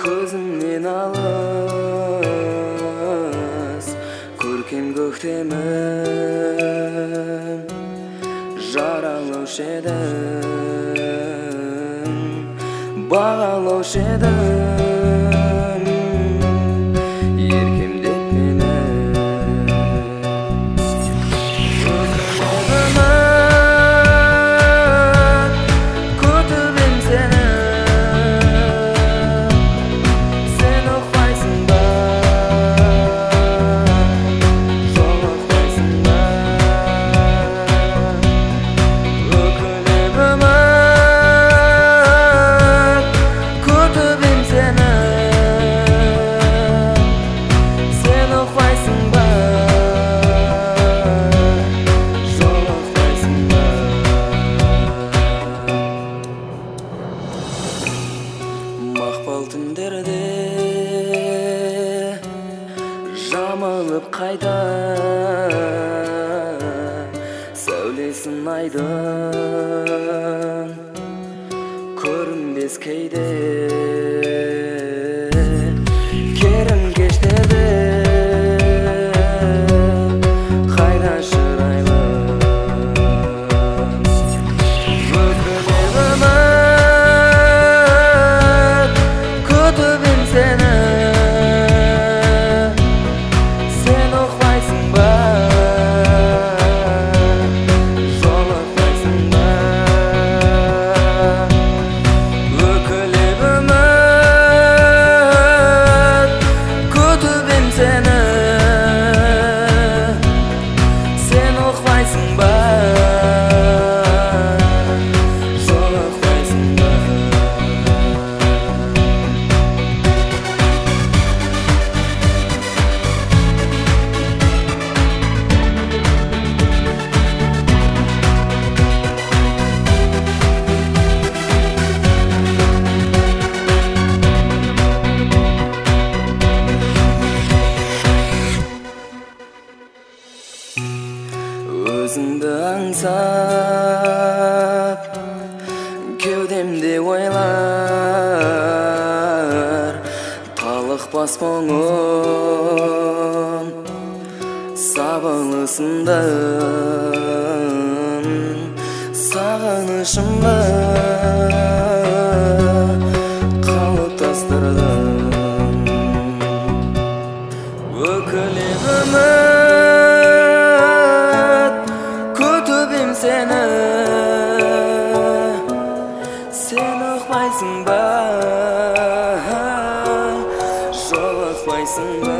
Көзімнен алыс көркем көктемім жаралаушы едім бағалаушы едім еркемдеп мені күтіп ем сені Мақпал түндерде жамылып қайда сәулесін айдың көрінбес кейде керім кештерде қайда шырайлы Sen oxlayсың ба жолатпайсың ба өкіліп үміт күтіп ем сені Sen oxlayсың ба жолатпайсың ба Өзіңді аңсап кеудемде ойлар талықпас мұңым сабылысындым сағынышымды қалыптастырдым өкіліп seni Sen oxlayсың ба жолатпайсың ба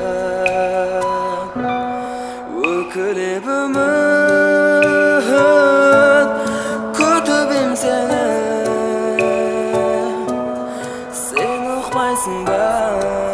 өкіліп үміт күтіп ем сені Sen oxlayсың ба